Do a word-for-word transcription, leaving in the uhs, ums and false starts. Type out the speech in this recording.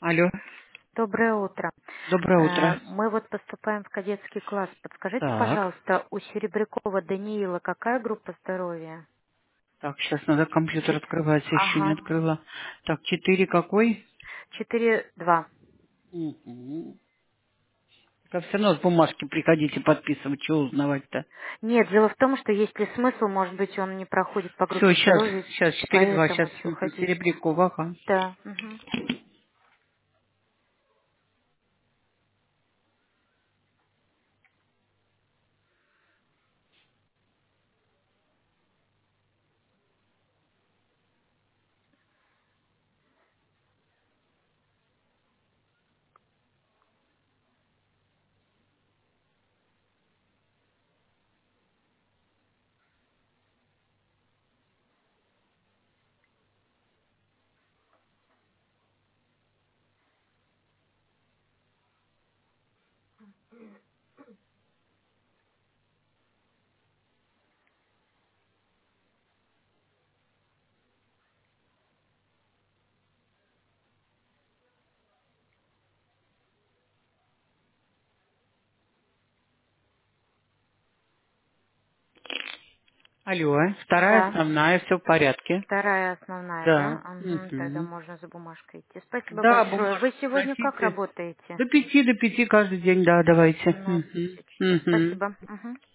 Алло, Доброе утро. доброе Э, утро. Мы вот поступаем в кадетский класс. Подскажите, Так, пожалуйста, у Серебрякова Даниила какая группа здоровья? так, сейчас надо компьютер Чет- открывать, я еще не Ага, открыла. Так, четыре какой? четыре два. Угу. Так, все равно с бумажки приходите подписывать, что узнавать-то. Нет, дело в том, что есть ли смысл, может быть, он не проходит по Все, группе сейчас, здоровья, сейчас, четыре два, поэтому сейчас что ходить. Серебрякова, ага. Да. Мгм. Алло, вторая Да. основная, все в порядке. Вторая основная, да? Да. Угу, тогда Угу. можно за бумажкой идти. Спасибо Да, большое. бумажку Вы сегодня как носите. работаете? До пяти, до пяти каждый день, да, давайте. Носите. Угу. Угу. Спасибо. Угу.